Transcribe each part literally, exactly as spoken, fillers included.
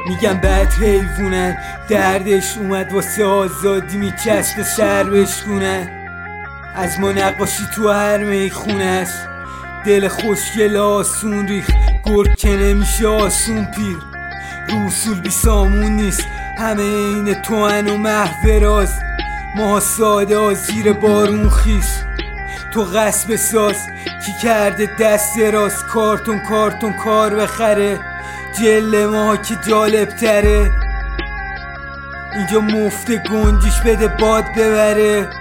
میگم بد حیوونن، دردش اومد واسه آزادی میچسب سر بشکونن. از ما نقاشی تو هر میخونه است، دل خوشگل آسون ریخت، گرگ که نمیشه آسون پیر. رو اصول بی سامون نیست، همه این توان و محو راز. ما ساده ها زیر بارون خیس، تو غصب ساز کی کرده دست راست. کارتون کارتون کار بخره، جل ما که جالب تره. اینجا مفت گنجیش بده باد ببره.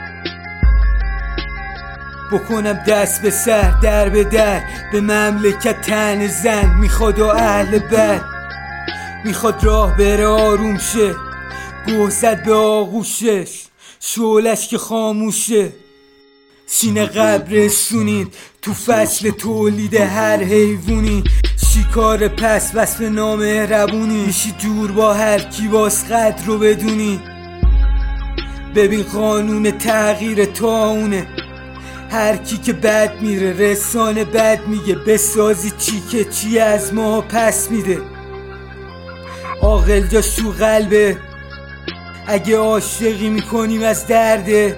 بکنم دست به سر در به در، به مملکت تن زن. میخواد و اهل بد میخواد راه بره آروم شه، گوه زد به آغوشش شعلش که خاموشه. سینه قبرستونید تو فصل تولید هر حیوونی، شکار پس وصف نامهربونی. میشی جور با هر کی باز قدر رو بدونی. ببین قانون تغییر تاونه، هر کی که بد میره رسانه بد میگه. بسازی چی که چی از ما پس میده. عاقل جاش تو قلبه، اگه عاشقی میکنیم از درده.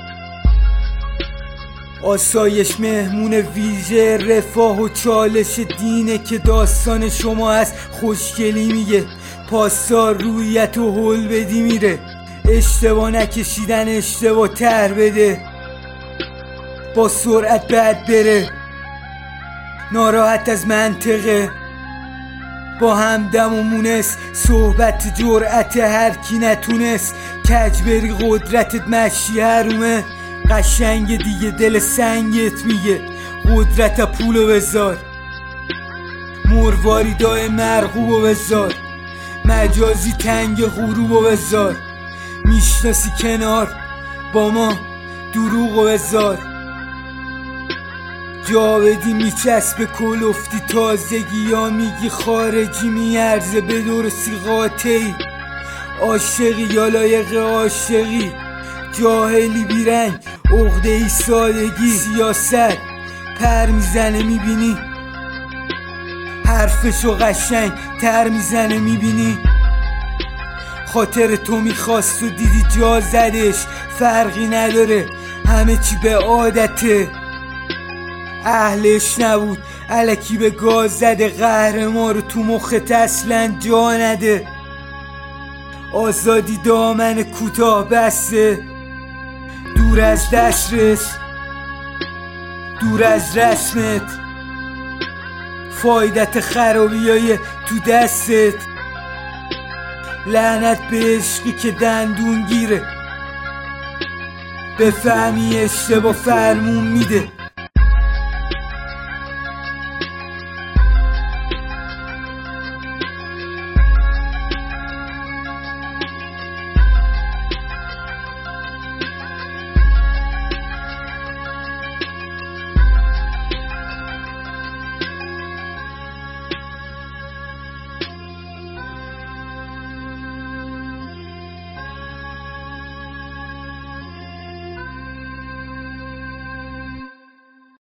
آسایش مهمون ویژه رفاه و چالش دینه که داستان شما از خوشگلی میگه. پاسدار رویت و هل بدی میره، اشتباه نکشیدن اشتباه تر بده. با سرعت بد بره، ناراحت از منطقه. با همدم و مونس صحبت جرأت هر کی نتونست. کج بری قدرتت مشی هرومه، قشنگ دیگه دل سنگت میگه. قدرت پولو بذار، مرواری دای مرغوبو بذار. مجازی تنگ غروبو بذار، میشناسی کنار با ما دروغو بذار. جا بدی میچسب کلفتی تازگی، یا میگی خارجی میارزه به درستی قاطعی. عاشقی یا لایق عاشقی، جاهلی بیرنگ عقده ای سادگی. سیاست پر میزنه میبینی، حرفشو قشنگ تر میزنه میبینی. خاطر تو میخواست و دیدی جا زدش، فرقی نداره همه چی به عادته. اهلش نبود الکی به گاز زده، قهر ما رو تو مخت اصلا جا نده. آزادی دامن کوتاه بسته، دور از دسترس، دور از رسمت. فایدت خرابیای تو دستت، لعنت به عشقی که دندون گیره. بفهمی اشتباه فرمون میده.